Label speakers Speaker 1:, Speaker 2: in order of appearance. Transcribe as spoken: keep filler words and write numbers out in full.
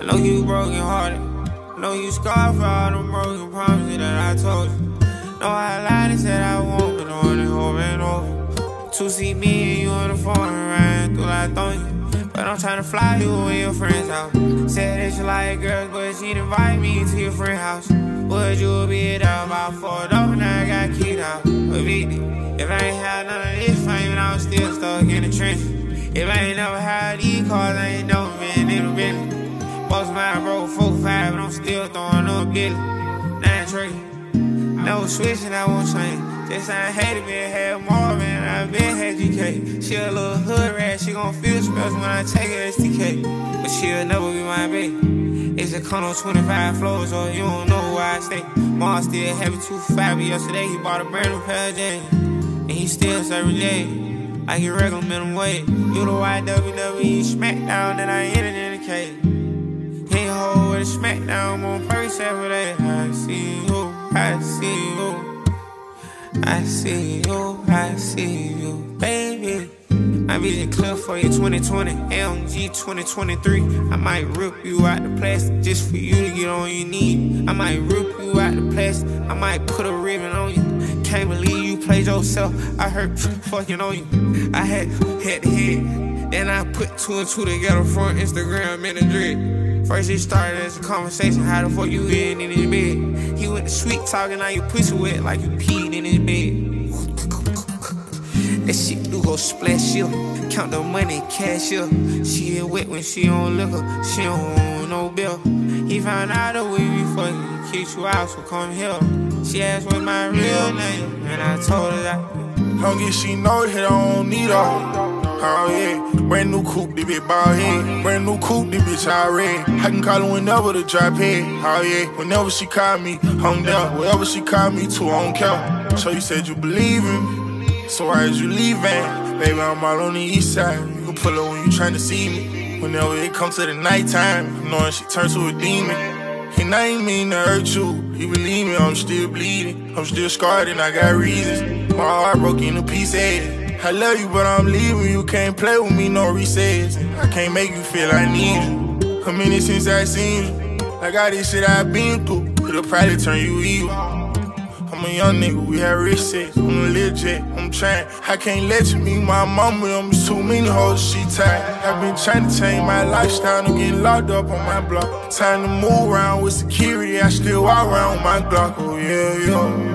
Speaker 1: know you broken hearted. I know you scarred for all them broken promises that I told you. Know I lied and said I won't, but on and over and over. To see me and you on the phone and ran through like thunder. But I'm tryna fly you in your friend's house. Said that you like girls, but she didn't invite me to your friend's house. Would you be there about four dollars, now I got kicked out. Evicted. If I ain't had none of this fame, I was still stuck in the trenches. If I ain't never had these cars, I ain't never been in a business. Most of mine broke four five, but I'm still throwing up billion. Nine trade. No switching, I won't change. Just I hated being had more, man. I been had G K. She a little hood rat, she gon' feel special when I take her S T K. But she'll never be my baby. It's a condo twenty-five floors, or you don't know where I stay. Mom still heavy two five, but yesterday he bought a brand new pair of J's. And he still serving J. Like he regular minimum wage. You the white W W E SmackDown that I entered in the cage. He hold with a SmackDown on purpose every day. I see you, I see you. I see you, I see you, baby. I be the clip for you twenty twenty, M G twenty twenty-three. I might rip you out the plastic just for you to get on your knee. I might rip you out the plastic, I might put a ribbon on you. Can't believe you played yourself, I heard fucking on you. I had head to head, then I put two and two together from Instagram and a dread. First it started as a conversation, how the fuck you in in his bed? He went to sweet talking, now you pussy wet like you peed in his bed. That shit do go splash you, count the money, cash up. She get wet when she on liquor, she don't want no bill. He found out the way we fucking kicked you out, so come here. She asked what my real name, and I told her that.
Speaker 2: Long as she know that I don't need her. Oh yeah, brand new coupe, the bitch bald head. Brand new coupe, the bitch all red. I can call her whenever the drop head. Oh yeah, whenever she call me, hung down. Wherever she call me to, I don't care. So you said you believe in me, so why is you leaving? Baby, I'm all on the east side. You can pull up when you tryna see me. Whenever it comes to the nighttime, knowing she turns to a demon. And I ain't mean to hurt you. You believe me, I'm still bleeding. I'm still scarred and I got reasons. My heart broke into pieces. I love you, but I'm leaving. You can't play with me, no resets. I can't make you feel I need you. A minute since I seen you. Like all this shit I've been through, it'll probably turn you evil. I'm a young nigga, we have rich sex. I'm legit, I'm trying. I can't let you meet my mama, I'm too many hoes, she tired. I've been trying to change my lifestyle, I'm getting locked up on my block. Time to move around with security, I still walk around with my Glock. Oh yeah, yeah.